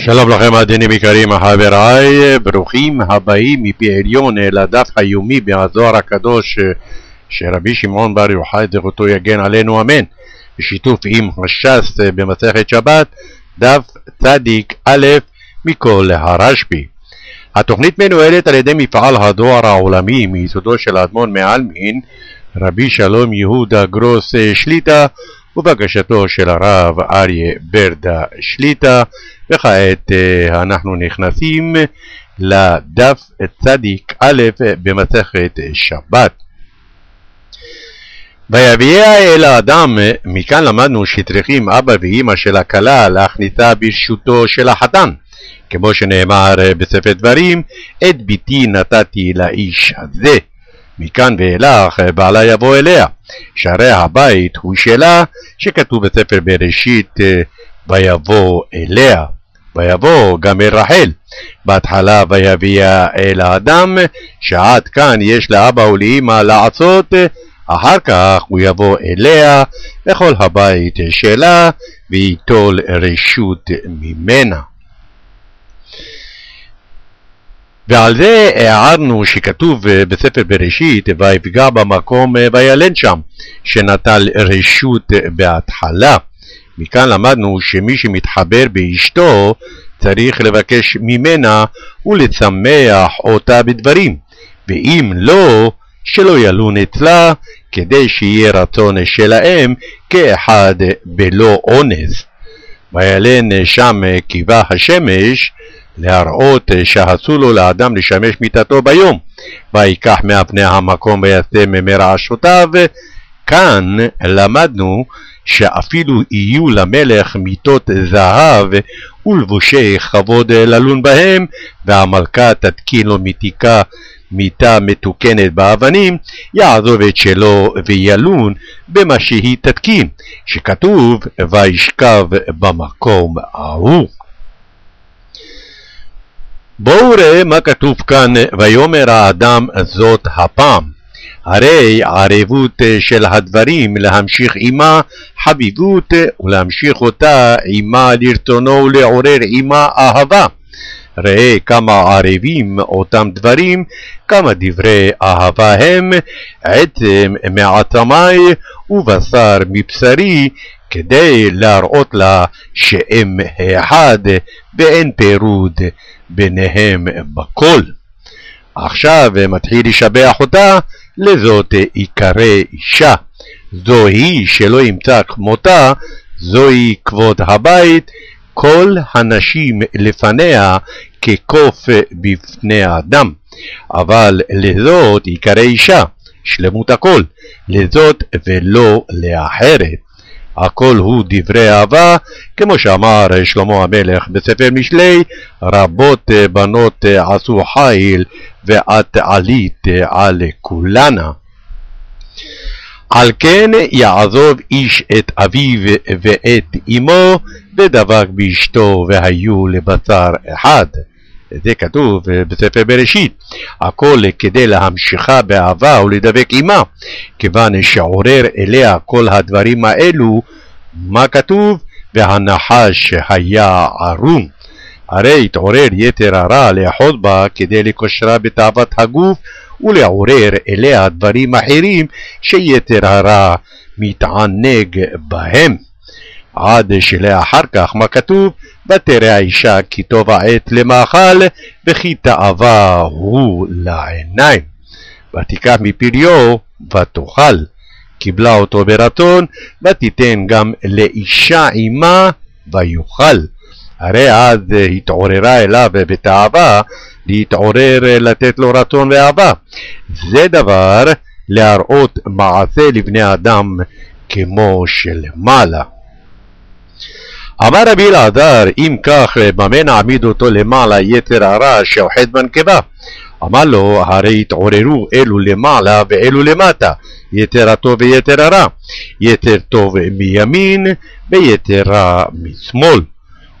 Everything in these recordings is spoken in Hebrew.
שלום לכם מאזינים יקרים חבריי, ברוכים הבאים מפי עליון לדף היומי מהזוהר הקדוש שרבי שמעון בר יוחאי זכותו יגן עלינו אמן, בשיתוף עם הש"ס במסכת שבת, דף צדיק א' מכל הרשב"י. התוכנית מנוהלת על ידי מפעל הזוהר העולמי מיסודו של האדמו"ר מעלמין רבי שלום יהודה גרוס שליט"א ובקשתו של הרב אריה ברדה שליט"א. וכעת אנחנו נכנסים לדף צדיק א' במסכת שבת. ויביאה אל האדם, מכאן למדנו שצריכים אבא ואמא של הכלה להכניסה ברשותו של החתן, כמו שנאמר בספר דברים, את ביתי נתתי לאיש הזה. מכאן ואילך בעלה יבוא אליה, שערי הבית הוא שלה, שכתוב בספר בראשית ויבוא אליה. ויבוא גם אל רחל, בהתחלה ויביאה אל האדם, שעד כאן יש לאבא ולאמא לעשות, אחר כך הוא יבוא אליה לכל הבית שלה ויטול רשות ממנה. ועל זה הערנו שכתוב בספר בראשית ויפגע במקום וילן שם, שנטל רשות בהתחלה. מכאן למדנו שמי שמתחבר באשתו צריך לבקש ממנה ולשמח אותה בדברים, ואם לא, שלא ילון אצלה, כדי שיהיה רצון שלהם כאחד בלא אונס. וילן שם קיבה השמש, להראות שעשו לו לאדם לשמש מיטתו ביום, ויקח מאבני המקום ויעשה מרעשותיו. כאן למדנו שאפילו יהיו למלך מיטות זהב ולבושי כבוד ללון בהם, והמלכה תתקין לו מיטה מתוקנת באבנים, יעזוב את שלו וילון במה שהיא תתקין, שכתוב וישכב במקום ההוא. בואו ראה מה כתוב כאן, ויאמר האדם זאת הפעם. הרי ערבות של הדברים להמשיך עמה חביבות, ולהמשיך אותה עמה לרצונו ולעורר עמה אהבה. ראה כמה ערבים אותם דברים, כמה דברי אהבה הם, עצם מעצמי ובשר מבשרי, כדי להראות לה שהם אחד ואין פירוד ביניהם בכל. עכשיו מתחיל לשבח אותה, לזאת יקרא אישה. זוהי שלא ימצא כמותה, זוהי כבוד הבית, כל הנשים לפניה כקוף בפני האדם. אבל לזאת יקרא אישה, שלמות הכל, לזאת ולא לאחרת. הכל הוא דברי אהבה, כמו שאמר שלמה המלך בספר משלי, רבות בנות עשו חיל ואת עלית על כולנה. על כן יעזוב איש את אביו ואת אמו, ודבק באשתו והיו לבשר אחד. זה כתוב בספר בראשית. הכל כדי להמשיכה באהבה ולדבק עמה, כיוון שעורר אליה כל הדברים האלו. מה כתוב? והנחש היה ערום. הרי התעורר יתר הרע לאחוז בה כדי לקושרה בתאוות הגוף ולעורר אליה דברים אחרים שיתר הרע מתענג בהם. עד שלאחר כך מה כתוב? ותראה האישה כי טוב העת למאכל וכי תאווה הוא לעיניים, ותיקח מפריו ותאכל. קיבלה אותו ברצון ותיתן גם לאישה עמה ויאכל. הרי אז התעוררה אליו בתאווה, להתעורר לתת לו רצון ואהבה. זה דבר להראות מעשה לבני אדם כמו שלמעלה. אמר רבי אלעזר, אם כך במה נעמיד אותו למעלה יתר הרע שאוחז בנקבה? אמר לו, הרי התעוררו אלו למעלה ואלו למטה, יתר הטוב ויתר הרע, יתר טוב מימין ויתר רע משמאל.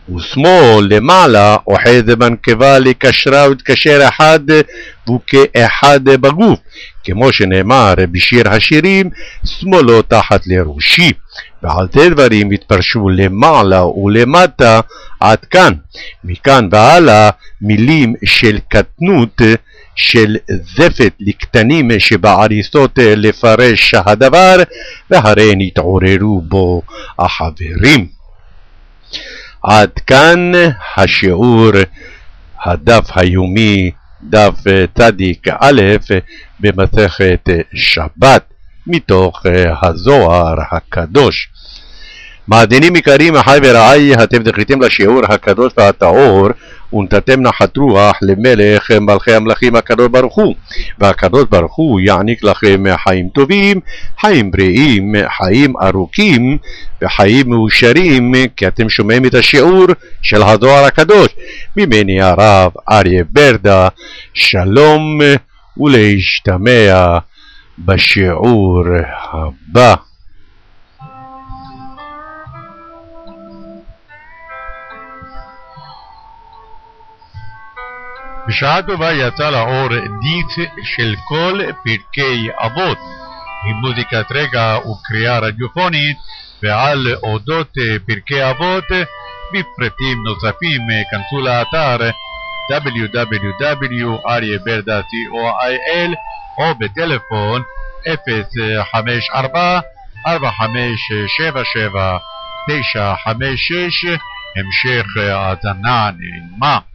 ושמאל למעלה אוחז בנקבה לקשרה ותקשר אחד והוא כאחד בגוף, כמו שנאמר בשיר השירים, שמאלו תחת לראשי. ועל זה דברים התפרשו למעלה ולמטה עד כאן. מכאן והלאה מילים של קטנות, של זפת לקטנים שבעריסות לפרש הדבר, והרי נתעוררו בו החברים. עד כאן השיעור הדף היומי, דף צדיק א' במסכת שבת, מתוך הזוהר הקדוש. מאזינים יקרים, אחי ורעי, אתם זכיתם לשיעור הקדוש והטהור, ונתתם נחת רוח למלך מלכי המלכים הקדוש ברוך הוא, והקדוש ברוך הוא יעניק לכם חיים טובים, חיים בריאים, חיים ארוכים וחיים מאושרים, כי אתם שומעים את השיעור של הזוהר הקדוש. ממני הרב אריה ברדה, שלום ולהשתמע בשיעור הבא. בשעה טובה יצא לאור דיסק של כל פרקי אבות, עם מוזיקת רגע וקריאה רדיופונית, ועל אודות פרקי אבות בפרטים נוספים כנסו לאתר www.aryeberda.co.il או בטלפון 054-4577-956. המשך האזנה נעימה.